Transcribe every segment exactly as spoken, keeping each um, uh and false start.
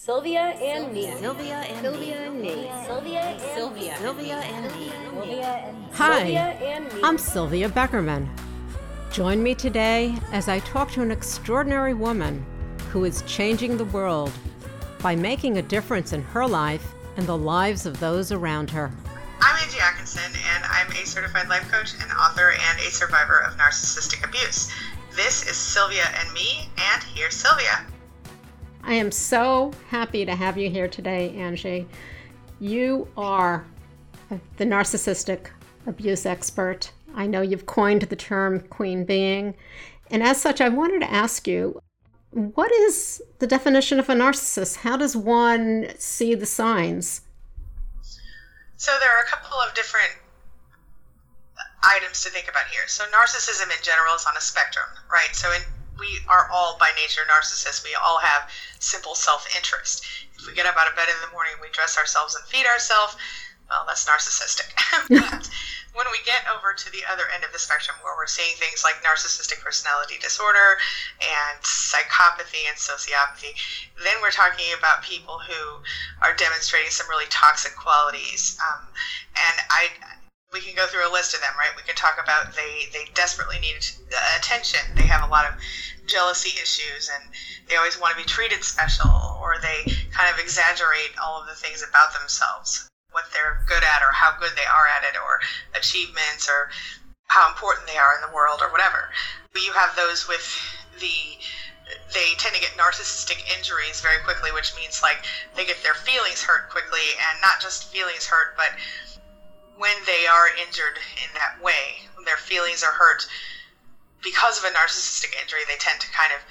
Sylvia and me. Sylvia and Sylvia and me. Sylvia and Sylvia. Sylvia and me. Sylvia and Hi, Sylvia and me. I'm Sylvia Beckerman. Join me today as I talk to an extraordinary woman who is changing the world by making a difference in her life and the lives of those around her. I'm Angie Atkinson, and I'm a certified life coach and author and a survivor of narcissistic abuse. This is Sylvia and me, and here's Sylvia. I am so happy to have you here today, Angie. You are the narcissistic abuse expert. I know you've coined the term queen being. And as such, I wanted to ask you, what is the definition of a narcissist? How does one see the signs? So there are a couple of different items to think about here. So narcissism in general is on a spectrum, right? So in we are all by nature narcissists. We all have simple self-interest. If we get up out of bed in the morning, we dress ourselves and feed ourselves, well, that's narcissistic. But when we get over to the other end of the spectrum, where we're seeing things like narcissistic personality disorder and psychopathy and sociopathy, then we're talking about people who are demonstrating some really toxic qualities. Um, and I... We can go through a list of them, right? We can talk about they, they desperately need attention. They have a lot of jealousy issues, and they always want to be treated special, or they kind of exaggerate all of the things about themselves, what they're good at or how good they are at it, or achievements, or how important they are in the world, or whatever. But you have those with the... They tend to get narcissistic injuries very quickly, which means like they get their feelings hurt quickly, and not just feelings hurt, but when they are injured in that way, when their feelings are hurt because of a narcissistic injury, they tend to kind of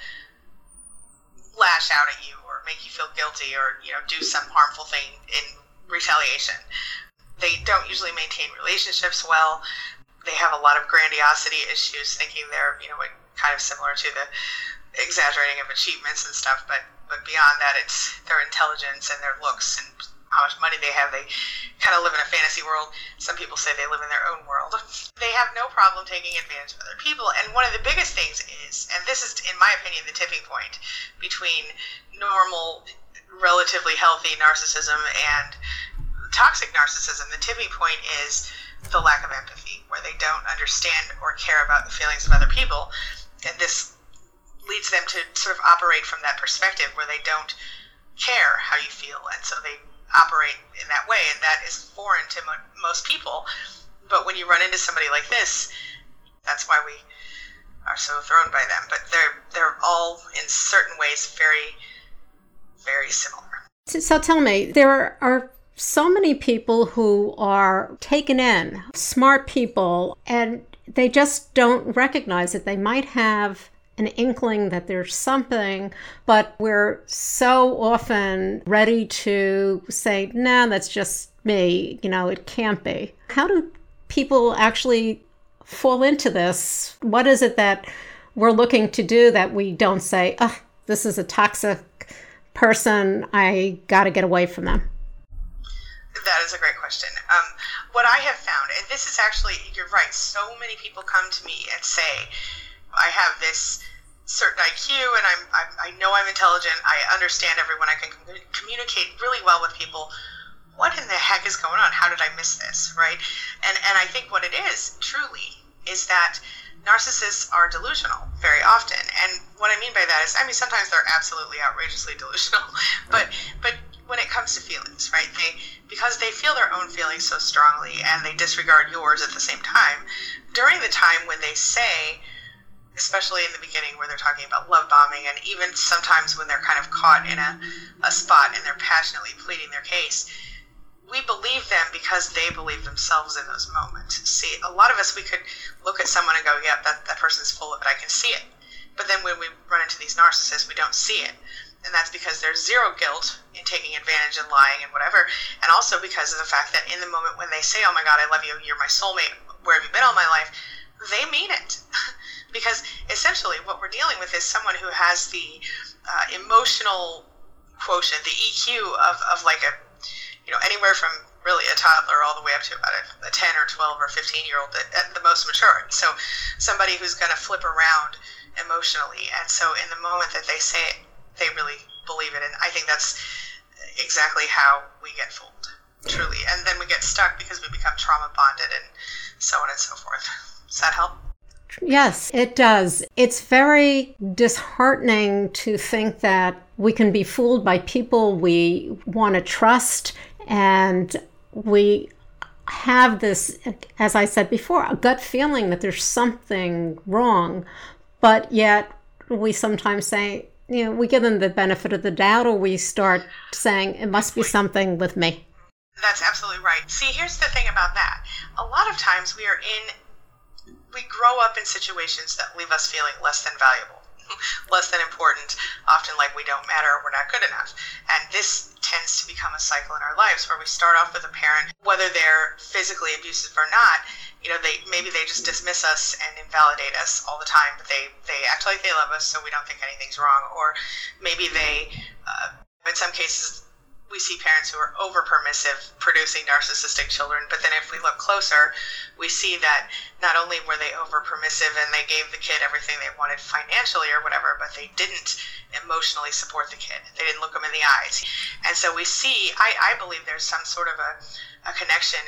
lash out at you or make you feel guilty, or, you know, do some harmful thing in retaliation. They don't usually maintain relationships well. They have a lot of grandiosity issues, thinking they're, you know, kind of similar to the exaggerating of achievements and stuff, but, but beyond that, it's their intelligence and their looks and how much money they have. They kind of live in a fantasy world. Some people say they live in their own world. They have no problem taking advantage of other people. And one of the biggest things is, and this is, in my opinion, the tipping point between normal, relatively healthy narcissism and toxic narcissism, the tipping point is the lack of empathy, where they don't understand or care about the feelings of other people. And this leads them to sort of operate from that perspective, where they don't care how you feel, and so they operate in that way, and that is foreign to mo- most people. But when you run into somebody like this, that's why we are so thrown by them. But they're they're all in certain ways very, very similar. So, so tell me, there are, are so many people who are taken in, smart people, and they just don't recognize it. They might have an inkling that there's something, but we're so often ready to say, nah, that's just me, you know, it can't be. How do people actually fall into this? What is it that we're looking to do that we don't say, oh, this is a toxic person, I got to get away from them? That is a great question. Um, what I have found, and this is actually, you're right, so many people come to me and say, I have this certain I Q, and I'm, I'm I know I'm intelligent, I understand everyone, I can com- communicate really well with people. What in the heck is going on? How did I miss this, right? And and I think what it is, truly, is that narcissists are delusional very often. And what I mean by that is, I mean, sometimes they're absolutely outrageously delusional, but but when it comes to feelings, right, they because they feel their own feelings so strongly, and they disregard yours at the same time, during the time when they say, especially in the beginning where they're talking about love bombing, and even sometimes when they're kind of caught in a, a spot and they're passionately pleading their case, we believe them because they believe themselves in those moments. See, a lot of us, we could look at someone and go, yeah, that, that person's full of it, I can see it. But then when we run into these narcissists, we don't see it. And that's because there's zero guilt in taking advantage and lying and whatever. And also because of the fact that in the moment when they say, oh my God, I love you, you're my soulmate, where have you been all my life? They mean it. Because essentially what we're dealing with is someone who has the uh, emotional quotient, the E Q of, of like a, you know, anywhere from really a toddler all the way up to about a, a ten or twelve or fifteen year old at, at the most mature. So somebody who's going to flip around emotionally. And so in the moment that they say it, they really believe it. And I think that's exactly how we get fooled, truly. And then we get stuck because we become trauma bonded and so on and so forth. Does that help? Yes, it does. It's very disheartening to think that we can be fooled by people we want to trust, and we have this, as I said before, a gut feeling that there's something wrong, but yet we sometimes say, you know, we give them the benefit of the doubt, or we start saying it must be something with me. That's absolutely right. See, here's the thing about that. A lot of times we are in we grow up in situations that leave us feeling less than valuable, less than important, often like we don't matter or we're not good enough. And this tends to become a cycle in our lives where we start off with a parent, whether they're physically abusive or not, you know, they maybe they just dismiss us and invalidate us all the time, but they, they act like they love us so we don't think anything's wrong. Or maybe they, uh, in some cases, we see parents who are over-permissive, producing narcissistic children, but then if we look closer, we see that not only were they over-permissive and they gave the kid everything they wanted financially or whatever, but they didn't emotionally support the kid. They didn't look them in the eyes. And so we see, I, I believe there's some sort of a, a connection.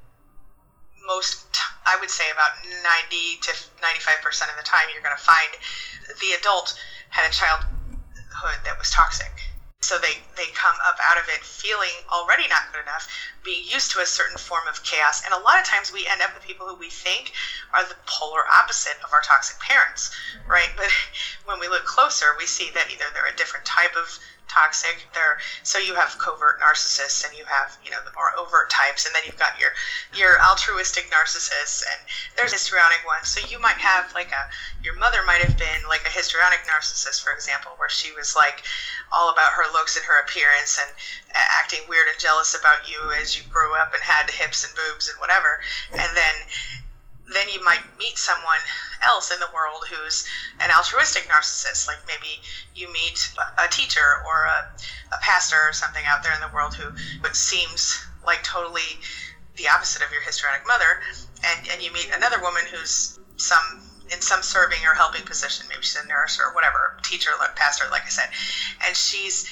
Most, I would say about ninety to ninety-five percent of the time, you're going to find the adult had a childhood that was toxic. So they, they come up out of it feeling already not good enough, being used to a certain form of chaos. And a lot of times we end up with people who we think are the polar opposite of our toxic parents, right? But when we look closer, we see that either they're a different type of toxic, they're, so you have covert narcissists and you have, you know, the more overt types, and then you've got your, your altruistic narcissists, and there's histrionic ones. So you might have like a, your mother might have been like a histrionic narcissist, for example, where she was like all about her looks and her appearance and acting weird and jealous about you as you grew up and had hips and boobs and whatever. And then then you might meet someone else in the world who's an altruistic narcissist. Like maybe you meet a teacher or a, a pastor or something out there in the world who it seems like totally the opposite of your histrionic mother, and, and you meet another woman who's some in some serving or helping position. Maybe she's a nurse or whatever, teacher, like pastor, like I said, and she's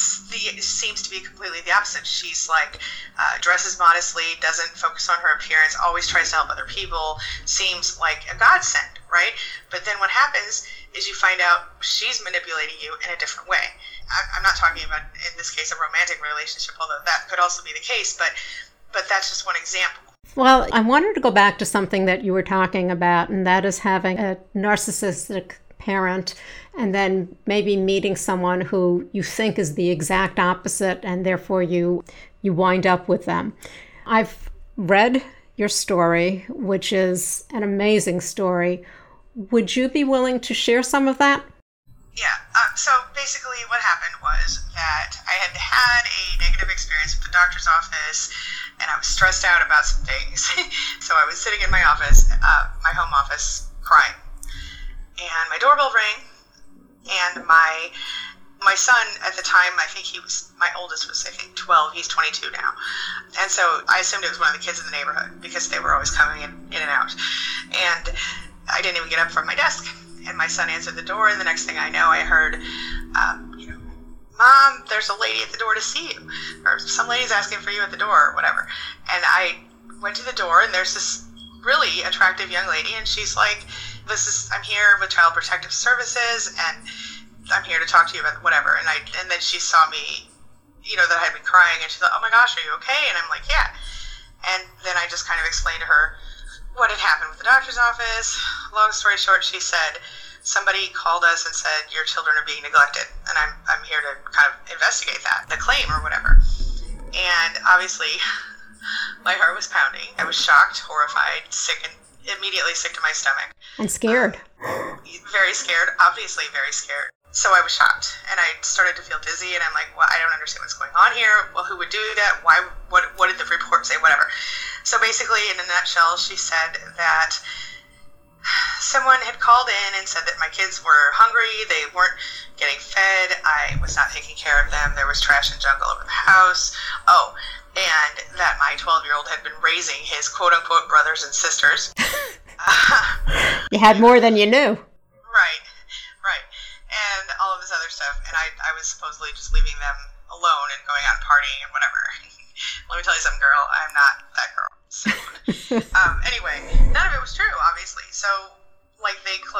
the seems to be completely the opposite. She's like uh, dresses modestly, doesn't focus on her appearance, always tries to help other people, seems like a godsend, right? But then what happens is you find out she's manipulating you in a different way. I, I'm not talking about, in this case, a romantic relationship, although that could also be the case, but but that's just one example. Well, I wanted to go back to something that you were talking about, and that is having a narcissistic parent and then maybe meeting someone who you think is the exact opposite, and therefore you you wind up with them. I've read your story, which is an amazing story. Would you be willing to share some of that? Yeah. Um, so basically what happened was that I had had a negative experience with the doctor's office, and I was stressed out about some things. So I was sitting in my office, uh, my home office, crying. And my doorbell rang, and my my son at the time, I think he was, my oldest was, I think, twelve. He's twenty-two now. And so I assumed it was one of the kids in the neighborhood because they were always coming in, in and out. And I didn't even get up from my desk. And my son answered the door, and the next thing I know, I heard, um, you know, Mom, there's a lady at the door to see you, or some lady's asking for you at the door, or whatever. And I went to the door, and there's this really attractive young lady, and she's like, "This is, I'm here with Child Protective Services, and I'm here to talk to you about whatever." And I, and then she saw me, you know, that I had been crying, and she thought, "Oh my gosh, are you okay?" And I'm like, "Yeah." And then I just kind of explained to her what had happened with the doctor's office. Long story short, she said, somebody called us and said, your children are being neglected, and I'm I'm here to kind of investigate that, the claim or whatever. And obviously, my heart was pounding. I was shocked, horrified, sick, and immediately sick to my stomach. And scared. Um, very scared, obviously very scared. So I was shocked, and I started to feel dizzy, and I'm like, well, I don't understand what's going on here. Well, who would do that? Why? What, what did the report say? Whatever. So basically, in a nutshell, she said that someone had called in and said that my kids were hungry, they weren't getting fed, I was not taking care of them, there was trash and junk all over the house. Oh, and that my twelve-year-old had been raising his quote-unquote brothers and sisters. You had more than you knew. Right, right. And all of this other stuff. And I, I was supposedly just leaving them alone and going out and partying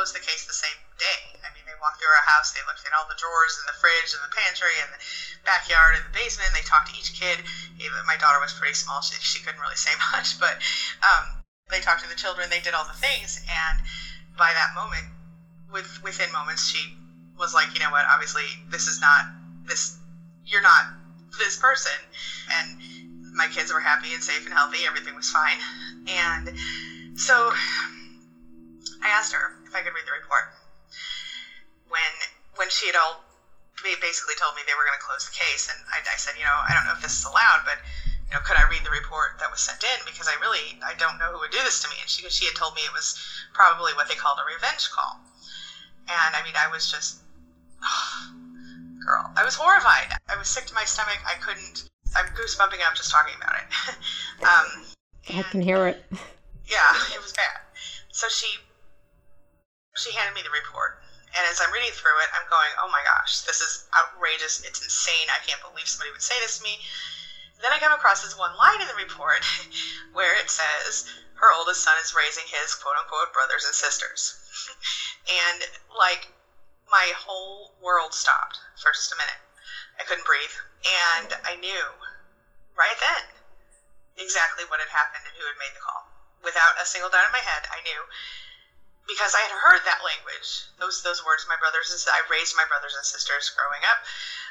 closed the case the same day. I mean, they walked through our house, they looked in all the drawers and the fridge and the pantry and the backyard and the basement. They talked to each kid. Even my daughter was pretty small; she she couldn't really say much, but um, they talked to the children. They did all the things, and by that moment, with within moments, she was like, you know what? Obviously, this is not this. You're not this person, and my kids were happy and safe and healthy. Everything was fine, and so I asked her if I could read the report. When when she had all basically told me they were going to close the case, and I, I said, you know, I don't know if this is allowed, but you know, could I read the report that was sent in, because I really I don't know who would do this to me. And she she had told me it was probably what they called a revenge call, and I mean, I was just, oh, girl, I was horrified. I was sick to my stomach. I couldn't. I'm goosebumping up just talking about it. um, I can hear it. Yeah, it was bad. So she she handed me the report. And as I'm reading through it, I'm going, oh my gosh, this is outrageous. It's insane. I can't believe somebody would say this to me. Then I come across this one line in the report where it says her oldest son is raising his quote-unquote brothers and sisters. And, like, my whole world stopped for just a minute. I couldn't breathe. And I knew right then exactly what had happened and who had made the call. Without a single doubt in my head, I knew. Because I had heard that language, those those words, my brothers and sisters. I raised my brothers and sisters growing up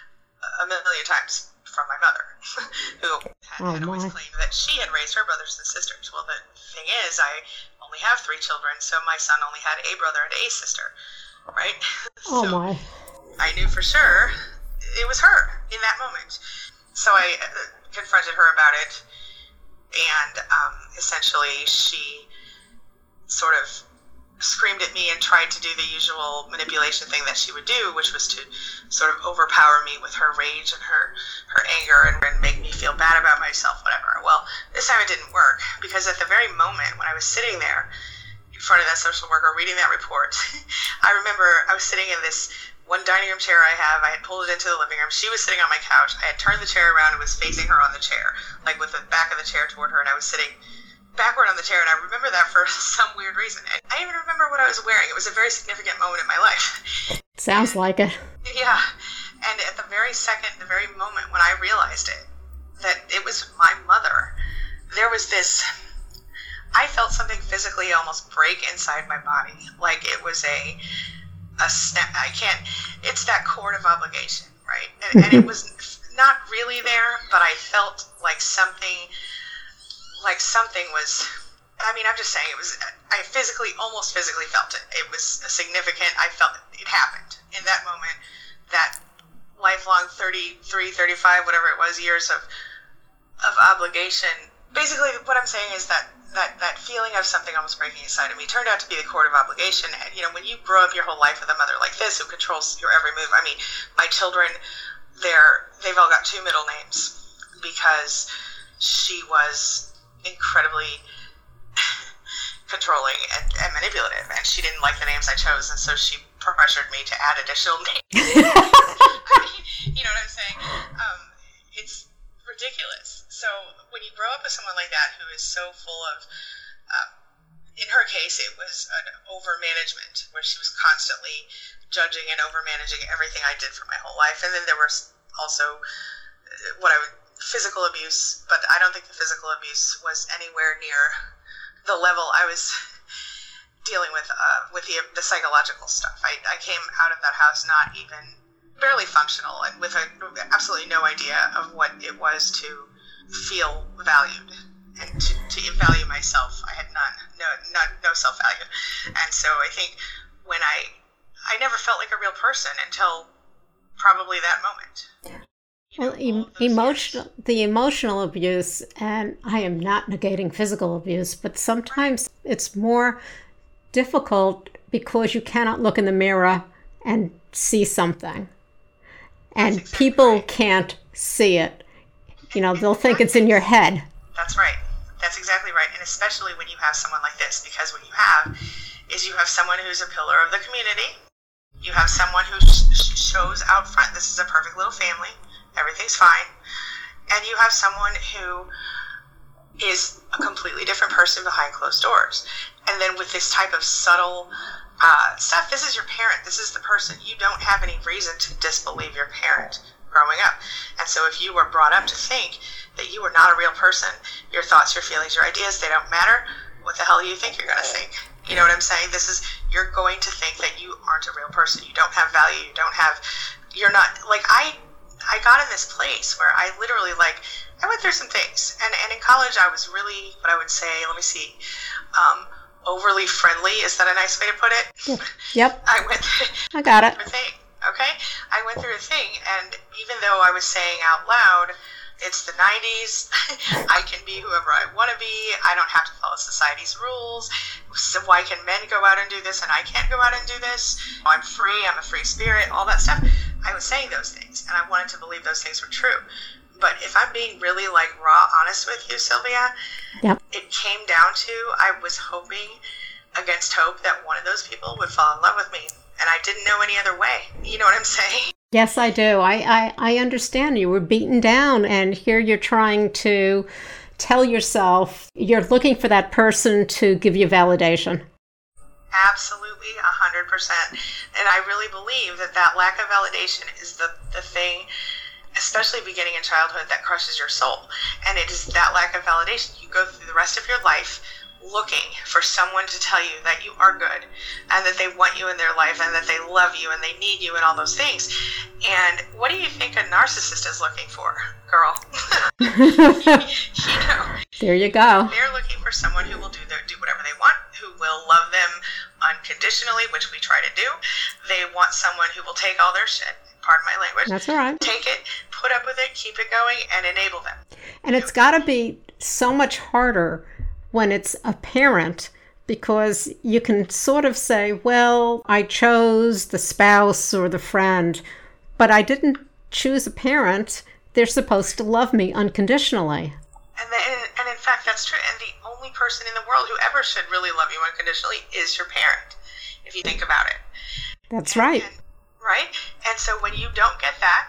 a million times from my mother, who had, oh, had always claimed that she had raised her brothers and sisters. Well, the thing is, I only have three children, so my son only had a brother and a sister, right? Oh, so my. I knew for sure it was her in that moment. So I confronted her about it, and um, essentially she sort of screamed at me and tried to do the usual manipulation thing that she would do, which was to sort of overpower me with her rage and her, her anger and, and make me feel bad about myself, whatever. Well, this time it didn't work, because at the very moment when I was sitting there in front of that social worker reading that report, I remember I was sitting in this one dining room chair I have. I had pulled it into the living room. She was sitting on my couch. I had turned the chair around and was facing her on the chair, like with the back of the chair toward her, and I was sitting backward on the chair, and I remember that for some weird reason. And I even remember what I was wearing. It was a very significant moment in my life. Sounds like it. Yeah. And at the very second, the very moment when I realized it, that it was my mother, there was this, I felt something physically almost break inside my body. Like it was a, a snap. I can't, it's that cord of obligation, right? And, and it was not really there, but I felt like something like something was, I mean, I'm just saying it was, I physically, almost physically felt it. It was significant. I felt it, it happened in that moment, that lifelong thirty-three, thirty-five, whatever it was, years of of obligation. Basically, what I'm saying is that, that, that feeling of something almost breaking inside of me turned out to be the cord of obligation. And, you know, when you grow up your whole life with a mother like this who controls your every move, I mean, my children, they're, they've all got two middle names because she was incredibly controlling and, and manipulative, and she didn't like the names I chose, and so she pressured me to add additional names. I mean, you know what I'm saying? Um, it's ridiculous. So when you grow up with someone like that who is so full of, um, in her case, it was an over-management, where she was constantly judging and over-managing everything I did for my whole life, and then there was also what I would physical abuse, but I don't think the physical abuse was anywhere near the level I was dealing with uh, with the, the psychological stuff. I, I came out of that house not even barely functional, and with a, absolutely no idea of what it was to feel valued and to, to value myself. I had none, no, no, no self-value. And so I think when I, I never felt like a real person until probably that moment. Well, em- emotional, the emotional abuse, and I am not negating physical abuse, but sometimes it's more difficult because you cannot look in the mirror and see something. And exactly people right. can't see it. You know, they'll think it's in your head. That's right. That's exactly right. And especially when you have someone like this, because what you have is you have someone who's a pillar of the community. You have someone who sh- shows out front, this is a perfect little family. Everything's fine. And you have someone who is a completely different person behind closed doors. And then with this type of subtle uh, Steph, this is your parent. This is the person. You don't have any reason to disbelieve your parent growing up. And so if you were brought up to think that you are not a real person, your thoughts, your feelings, your ideas, they don't matter, what the hell do you think you're going to think? You know what I'm saying? This is, you're going to think that you aren't a real person. You don't have value. You don't have, you're not, like, I, I got in this place where I literally, like, I went through some things. And, and in college, I was really, what I would say, let me see, um, overly friendly. Is that a nice way to put it? Yep. I went I got it. through a thing, okay? I went through a thing, and even though I was saying out loud, it's the nineties, I can be whoever I want to be, I don't have to follow society's rules, so why can men go out and do this and I can't go out and do this? I'm free, I'm a free spirit, all that stuff. I was saying those things, and I wanted to believe those things were true. But if I'm being really, like, raw honest with you, Sylvia, yep. It came down to, I was hoping against hope that one of those people would fall in love with me, and I didn't know any other way. You know what I'm saying? Yes, I do. I, I, I understand. You were beaten down, and here you're trying to tell yourself you're looking for that person to give you validation. Absolutely, one hundred percent. And I really believe that that lack of validation is the, the thing, especially beginning in childhood, that crushes your soul. And it is that lack of validation. You go through the rest of your life looking for someone to tell you that you are good and that they want you in their life and that they love you and they need you and all those things. And what do you think a narcissist is looking for, girl? You know, there you go. They're looking for someone who will do their, do whatever they want, who will love them unconditionally, which we try to do. They want someone who will take all their shit, pardon my language. That's all right. Take it, put up with it, keep it going, and enable them. And it's got to be so much harder when it's a parent, because you can sort of say, well, I chose the spouse or the friend, but I didn't choose a parent. They're supposed to love me unconditionally. And, the, and, and in fact, that's true. And the only person in the world who ever should really love you unconditionally is your parent, if you think about it. That's and, right. And, right? And so when you don't get that,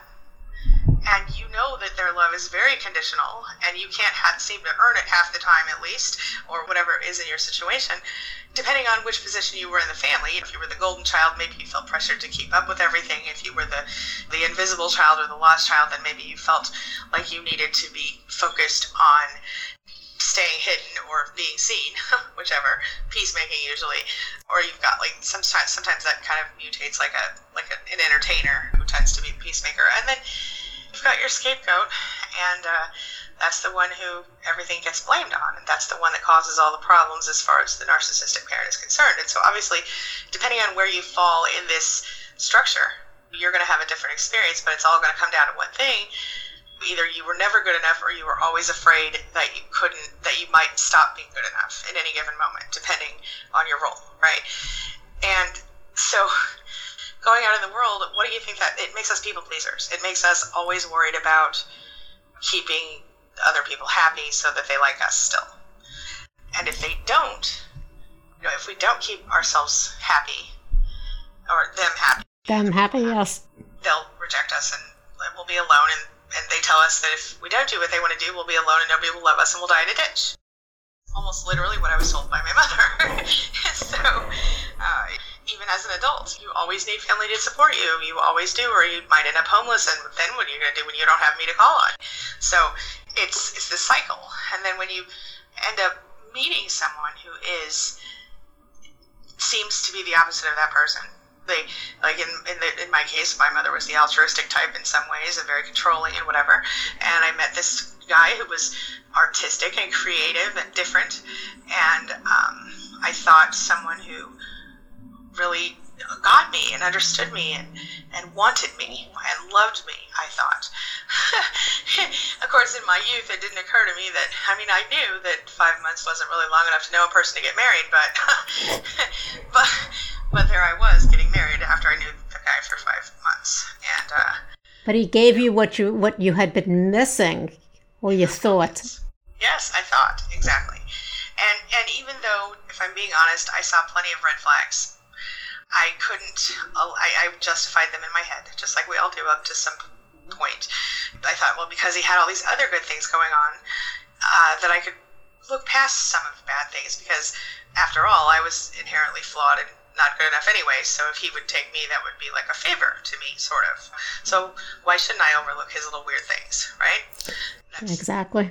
and you know that their love is very conditional, and you can't ha- seem to earn it half the time at least, or whatever is in your situation, depending on which position you were in the family. If you were the golden child, maybe you felt pressured to keep up with everything. If you were the, the invisible child or the lost child, then maybe you felt like you needed to be focused on staying hidden or being seen, whichever, peacemaking usually. Or you've got, like, sometimes sometimes that kind of mutates like a like a, an entertainer who tends to be a peacemaker. And then you've got your scapegoat, and uh, that's the one who everything gets blamed on, and that's the one that causes all the problems as far as the narcissistic parent is concerned. And so obviously, depending on where you fall in this structure, you're going to have a different experience, but it's all going to come down to one thing. Either you were never good enough, or you were always afraid that you couldn't, that you might stop being good enough in any given moment, depending on your role, right? And so going out in the world, what do you think that it makes us people pleasers? It makes us always worried about keeping other people happy so that they like us still. And if they don't, you know, if we don't keep ourselves happy, or them happy, them happy, yes, they'll reject us and we'll be alone. And, and they tell us that if we don't do what they want to do, we'll be alone and nobody will love us and we'll die in a ditch. Almost literally what I was told by my mother. So, uh, even as an adult, you always need family to support you. You always do, or you might end up homeless, and then what are you going to do when you don't have me to call on? So it's it's this cycle. And then when you end up meeting someone who is seems to be the opposite of that person, they like in in, the, in my case, my mother was the altruistic type in some ways, and very controlling and whatever. And I met this guy who was artistic and creative and different, and um, I thought someone who really got me and understood me and, and wanted me and loved me, I thought. Of course, in my youth, it didn't occur to me that, I mean, I knew that five months wasn't really long enough to know a person to get married, but but but there I was getting married after I knew the guy for five months. And uh, but he gave you what you what you had been missing, or you thought. Yes, I thought, exactly. And and even though, if I'm being honest, I saw plenty of red flags, I couldn't, I, I justified them in my head, just like we all do up to some point. I thought, well, because he had all these other good things going on, uh, that I could look past some of the bad things, because after all, I was inherently flawed and not good enough anyway, so if he would take me, that would be like a favor to me, sort of. So why shouldn't I overlook his little weird things, right? That's Exactly.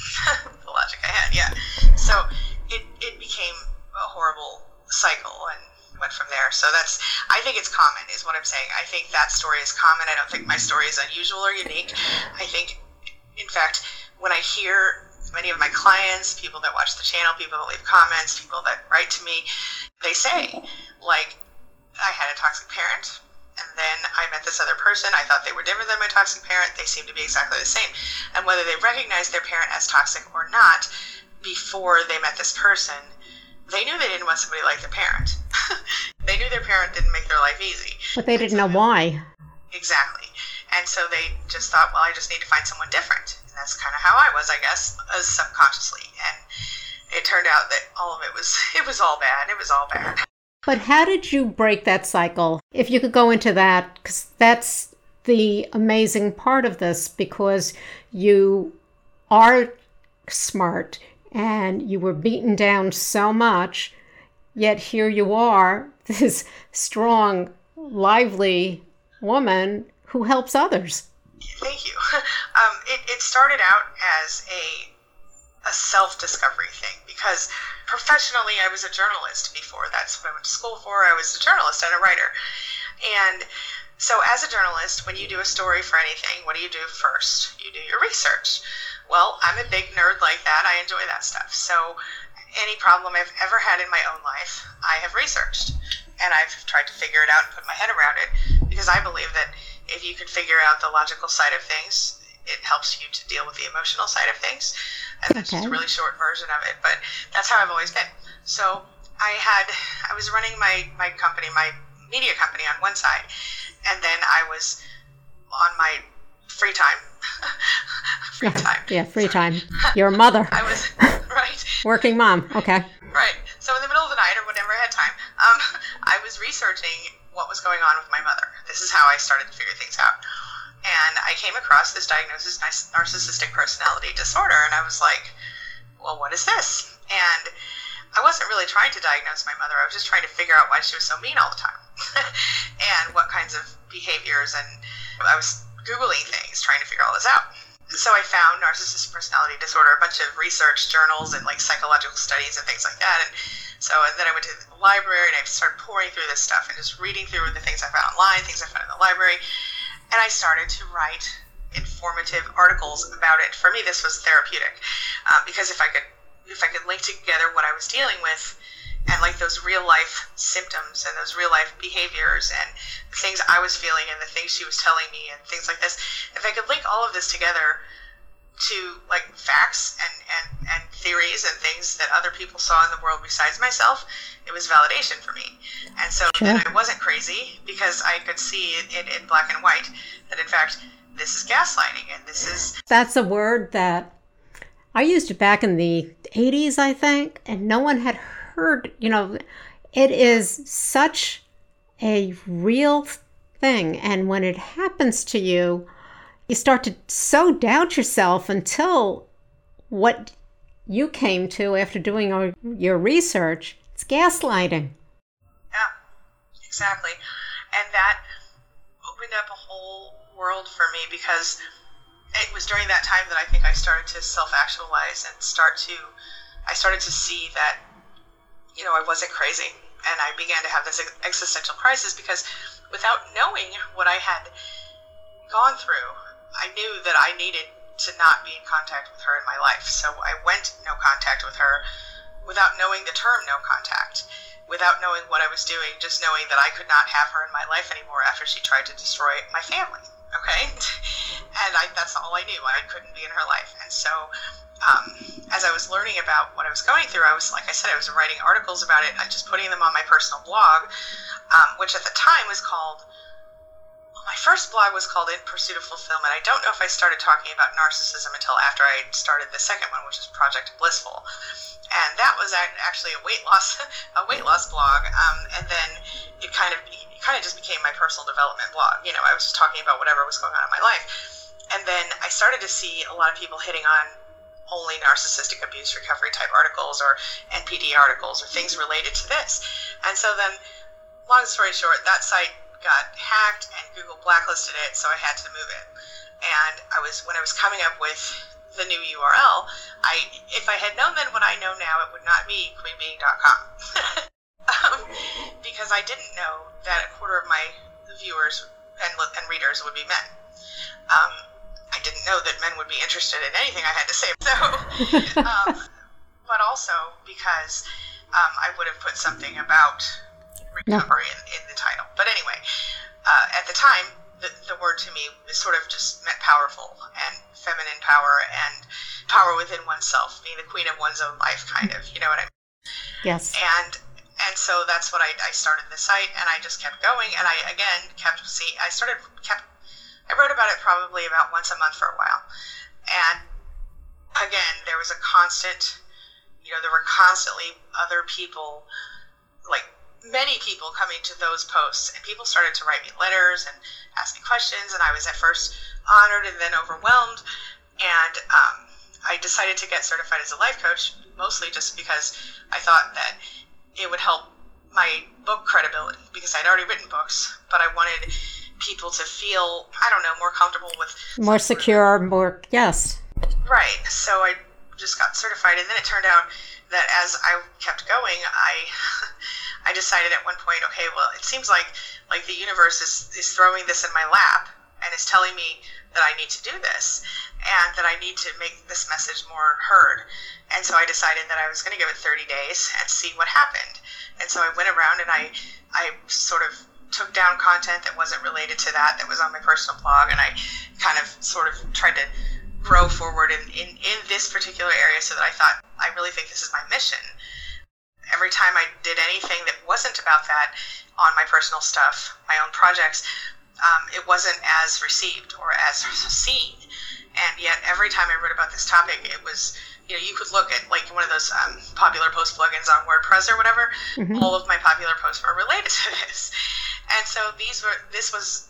the logic I had, yeah. So it, it became a horrible cycle and went from there. So that's, I think it's common, is what I'm saying. I think that story is common. I don't think my story is unusual or unique. I think, in fact, when I hear many of my clients, people that watch the channel, people that leave comments, people that write to me, they say, like, I had a toxic parent, and then I met this other person. I thought they were different than my toxic parent. They seem to be exactly the same. And whether they recognized their parent as toxic or not, before they met this person, they knew they didn't want somebody like their parent. They knew their parent didn't make their life easy. But they didn't know why. Exactly. And so they just thought, well, I just need to find someone different. And that's kind of how I was, I guess, uh, subconsciously. And it turned out that all of it was, it was all bad. It was all bad. But how did you break that cycle? If you could go into that, because that's the amazing part of this, because you are smart and you were beaten down so much, yet here you are, this strong, lively woman who helps others. Thank you. Um, it, it started out as a a self-discovery thing, because professionally I was a journalist before. That's what I went to school for. I was a journalist and a writer. And so as a journalist, when you do a story for anything, what do you do first? You do your research. Well, I'm a big nerd like that. I enjoy that stuff. So any problem I've ever had in my own life, I have researched. And I've tried to figure it out and put my head around it, because I believe that if you can figure out the logical side of things, it helps you to deal with the emotional side of things. And that's Okay. just a really short version of it. But that's how I've always been. So I had, I was running my, my company, my media company on one side. And then I was on my free time. free time. Yeah, free time. You're a mother. I was, right. Working mom. Okay. Right. So in the middle of the night or whenever I had time, um, I was researching what was going on with my mother. This is how I started to figure things out. And I came across this diagnosis, narcissistic personality disorder, and I was like, well, what is this? And I wasn't really trying to diagnose my mother. I was just trying to figure out why she was so mean all the time and what kinds of behaviors. And I was Googling things, trying to figure all this out. So I found narcissistic personality disorder, a bunch of research journals and like psychological studies and things like that. And so and then I went to the library and I started pouring through this stuff and just reading through the things I found online, things I found in the library. And I started to write informative articles about it. For me, this was therapeutic, um, because if I could, if I could link together what I was dealing with, and like those real life symptoms and those real life behaviors and the things I was feeling and the things she was telling me and things like this, if I could link all of this together to like facts and, and, and theories and things that other people saw in the world besides myself, it was validation for me. And so Sure. then I wasn't crazy, because I could see in, in black and white that in fact this is gaslighting and this is... That's a word that I used it back in the eighties, I think, and no one had heard, you know, it is such a real thing. And when it happens to you, you start to so doubt yourself until what you came to after doing your, your research, it's gaslighting. Yeah, exactly. And that opened up a whole world for me, because it was during that time that I think I started to self-actualize and start to, I started to see that, you know, I wasn't crazy. And I began to have this existential crisis, because without knowing what I had gone through, I knew that I needed to not be in contact with her in my life. So I went no contact with her without knowing the term no contact, without knowing what I was doing, just knowing that I could not have her in my life anymore after she tried to destroy my family. Okay? And I, that's all I knew. I couldn't be in her life. And so um, as I was learning about what I was going through, I was, like I said, I was writing articles about it and just putting them on my personal blog, um, which at the time was called, well, my first blog was called In Pursuit of Fulfillment. I don't know if I started talking about narcissism until after I started the second one, which is Project Blissful. And that was actually a weight loss, a weight loss blog. Um, and then it kind of, it kind of just became my personal development blog. You know, I was just talking about whatever was going on in my life. And then I started to see a lot of people hitting on only narcissistic abuse recovery type articles or N P D articles or things related to this. And so then long story short, that site got hacked and Google blacklisted it, so I had to move it. And I was when I was coming up with the new U R L, I if I had known then what I know now, it would not be queen beeing dot com. um, because I didn't know that a quarter of my viewers and, and readers would be men. Um, I didn't know that men would be interested in anything I had to say. So, um, but also because um, I would have put something about recovery in, in the title. But anyway, uh, at the time, the, the word to me is sort of just meant powerful and feminine power and power within oneself, being the queen of one's own life, kind of. You know what I mean? Yes. And and so that's what I, I started the site, and I just kept going. And I again kept see. I started kept. I wrote about it probably about once a month for a while. And again, there was a constant, you know, there were constantly other people, like many people coming to those posts, and people started to write me letters and ask me questions. And I was at first honored and then overwhelmed. And um, I decided to get certified as a life coach, mostly just because I thought that it would help my book credibility, because I'd already written books, but I wanted people to feel, I don't know, more comfortable with... More secure, more, yes. Right. So I just got certified, and then it turned out that as I kept going, I I decided at one point, okay, well, it seems like like the universe is, is throwing this in my lap and is telling me that I need to do this and that I need to make this message more heard. And so I decided that I was going to give it thirty days and see what happened. And so I went around and I I sort of took down content that wasn't related to that, that was on my personal blog, and I kind of sort of tried to grow forward in, in, in this particular area, so that I thought, I really think this is my mission. Every time I did anything that wasn't about that on my personal stuff, my own projects, um, it wasn't as received or as seen. And yet every time I wrote about this topic, it was, you know, you could look at like one of those um, popular post plugins on WordPress or whatever. Mm-hmm. All of my popular posts were related to this. And so these were, this was,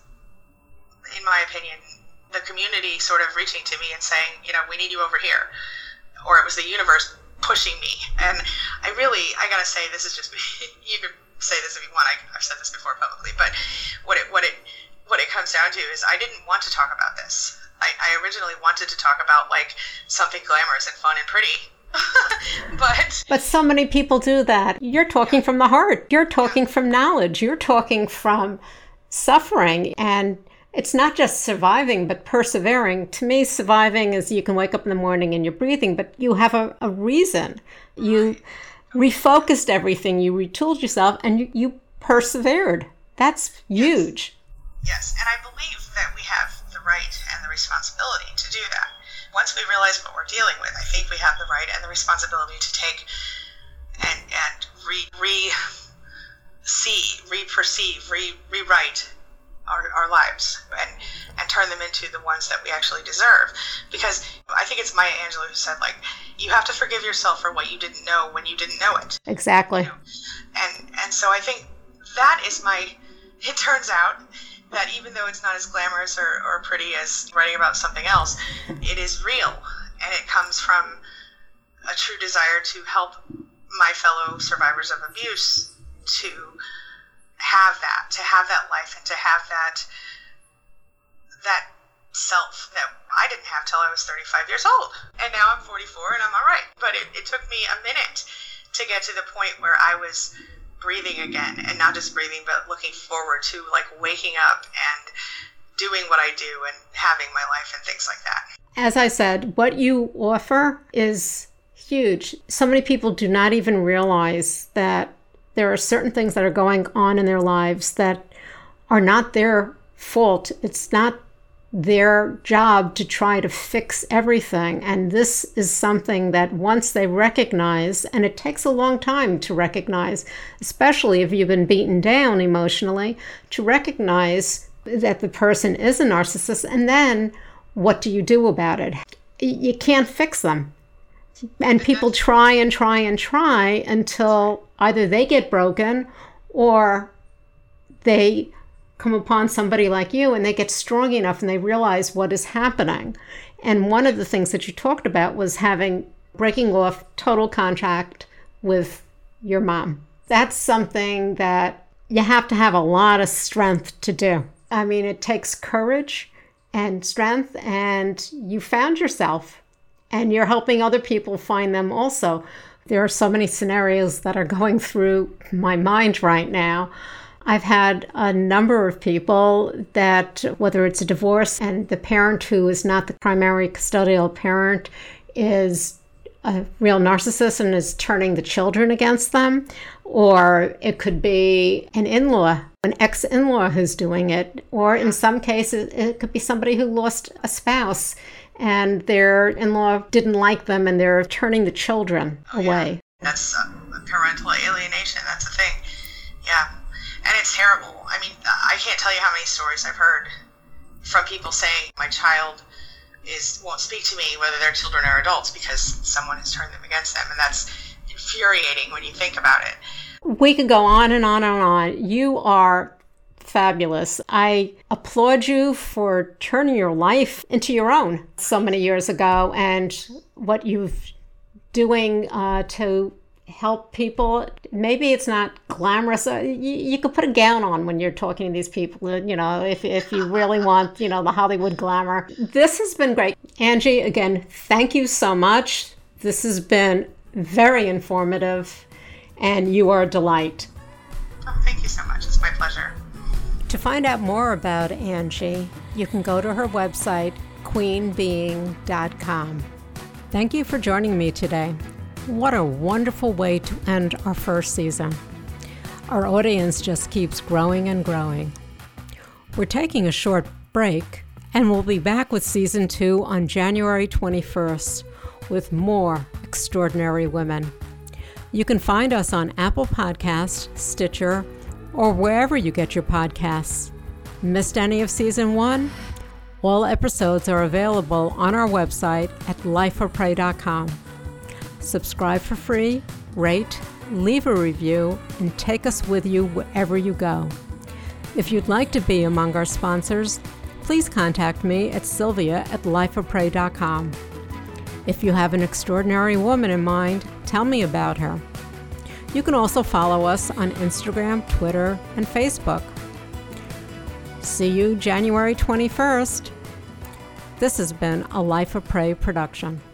in my opinion, the community sort of reaching to me and saying, you know, we need you over here. Or it was the universe pushing me. And I really, I gotta say, this is just, you can say this if you want, I, I've said this before publicly, but what it, what it, what it comes down to is I didn't want to talk about this. I, I originally wanted to talk about like something glamorous and fun and pretty. but but so many people do that. You're talking from the heart. You're talking from knowledge. You're talking from suffering. And it's not just surviving, but persevering. To me, surviving is you can wake up in the morning and you're breathing, but you have a, a reason. You refocused everything. You retooled yourself and you, you persevered. That's huge. Yes. And I believe that we have the right and the responsibility to do that. Once we realize what we're dealing with, I think we have the right and the responsibility to take and and re re see, re-perceive, re rewrite our, our lives and and turn them into the ones that we actually deserve. Because I think it's Maya Angelou who said, like, you have to forgive yourself for what you didn't know when you didn't know it. Exactly. You know? And and so I think that is my. It turns out that even though it's not as glamorous or, or pretty as writing about something else, it is real, and it comes from a true desire to help my fellow survivors of abuse to have that, to have that life, and to have that that self that I didn't have till I was thirty-five years old. And now I'm forty-four and I'm all right. But it, it took me a minute to get to the point where I was breathing again, and not just breathing, but looking forward to like waking up and doing what I do and having my life and things like that. As I said, what you offer is huge. So many people do not even realize that there are certain things that are going on in their lives that are not their fault. It's not their job to try to fix everything. And this is something that once they recognize, and it takes a long time to recognize, especially if you've been beaten down emotionally, to recognize that the person is a narcissist. And then what do you do about it? You can't fix them. And people try and try and try until either they get broken or they come upon somebody like you and they get strong enough and they realize what is happening. And one of the things that you talked about was having breaking off total contact with your mom. That's something that you have to have a lot of strength to do. I mean, it takes courage and strength, and you found yourself, and you're helping other people find them also. There are so many scenarios that are going through my mind right now. I've had a number of people that, whether it's a divorce and the parent who is not the primary custodial parent is a real narcissist and is turning the children against them, or it could be an in-law, an ex-in-law who's doing it, or in some cases it could be somebody who lost a spouse and their in-law didn't like them and they're turning the children oh, away. Yeah. That's uh, parental alienation. That's a thing. Yeah. And it's terrible. I mean, I can't tell you how many stories I've heard from people saying my child is won't speak to me, whether they're children or adults, because someone has turned them against them. And that's infuriating when you think about it. We could go on and on and on. You are fabulous. I applaud you for turning your life into your own so many years ago, and what you've doing uh, to help people. Maybe it's not glamorous. Uh, you, you could put a gown on when you're talking to these people, you know, if, if you really want, you know, the Hollywood glamour. This has been great. Angie, again, thank you so much. This has been very informative, and you are a delight. Oh, thank you so much. It's my pleasure. To find out more about Angie, you can go to her website, queen being dot com. Thank you for joining me today. What a wonderful way to end our first season. Our audience just keeps growing and growing. We're taking a short break, and we'll be back with season two on January twenty-first with more extraordinary women. You can find us on Apple Podcasts, Stitcher, or wherever you get your podcasts. Missed any of season one? All episodes are available on our website at life or prey dot com. Subscribe for free, rate, leave a review, and take us with you wherever you go. If you'd like to be among our sponsors, please contact me at sylvia at life or prey dot com. If you have an extraordinary woman in mind, tell me about her. You can also follow us on Instagram, Twitter, and Facebook. See you January twenty-first. This has been a Life of Prey production.